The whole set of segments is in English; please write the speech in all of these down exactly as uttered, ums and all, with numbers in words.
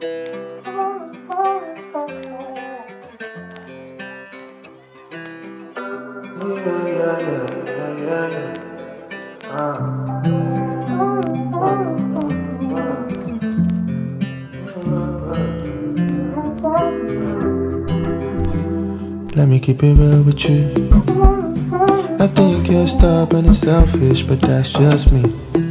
Let me keep it real with you. I think you're stubborn and selfish, but that's just me.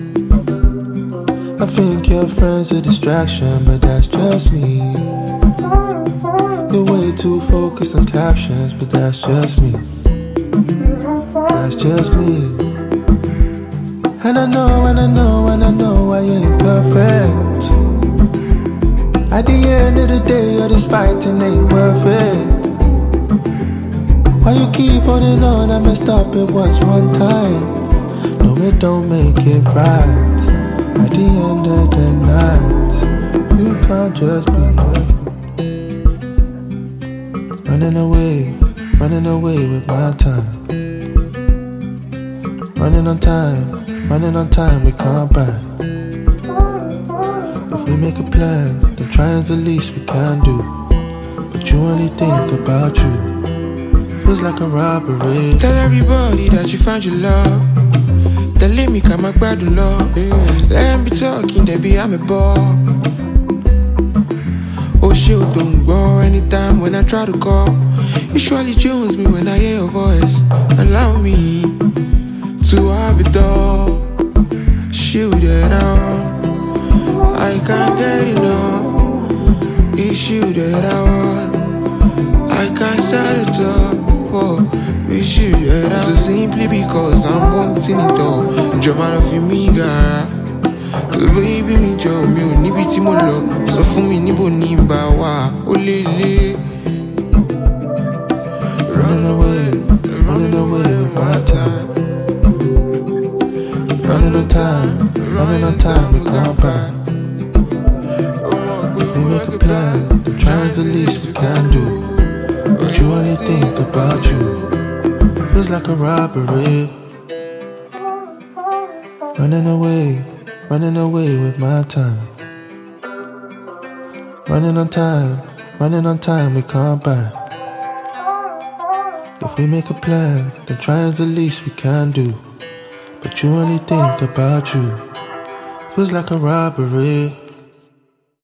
I think your friend's a distraction, but that's just me. You're way too focused on captions, but that's just me. That's just me. And I know, and I know, and I know I ain't perfect. At the end of the day, all this fighting ain't worth it. Why you keep holding on? I messed up, it was one time. No, it don't make it right. At the end of the night, you can't just be running away, running away with my time. Running on time, running on time, we can't buy. If we make a plan, then trying's the least we can do. But you only think about you. Feels like a robbery. Tell everybody that you found your love. Then let me come back by the law. Let them be talking, they be I'm a ball. Oh shit, don't go anytime when I try to call. You surely jones me when I hear your voice. Allow me to have it all. Shoot it out, I can't get enough. It's you that I want, I can't start it up. Oh, we shoot it out. So simply because I'm wanting it all. Jọ máa lọ fi mí gara. Baby mi jọ mi ò níbi tí mo lọ. Sọ fún mi níbo ni n bá wà. Ó lé lé. Running away, running away with my time. Running on time, running on time, we can't buy. If we make a plan, then trying's the least we can do. But you only think about you. Feels like a robbery. Running away, running away with my time. Running on time, running on time, we can't buy. If we make a plan, then trying's the least we can do. But you only think about you. Feels like a robbery.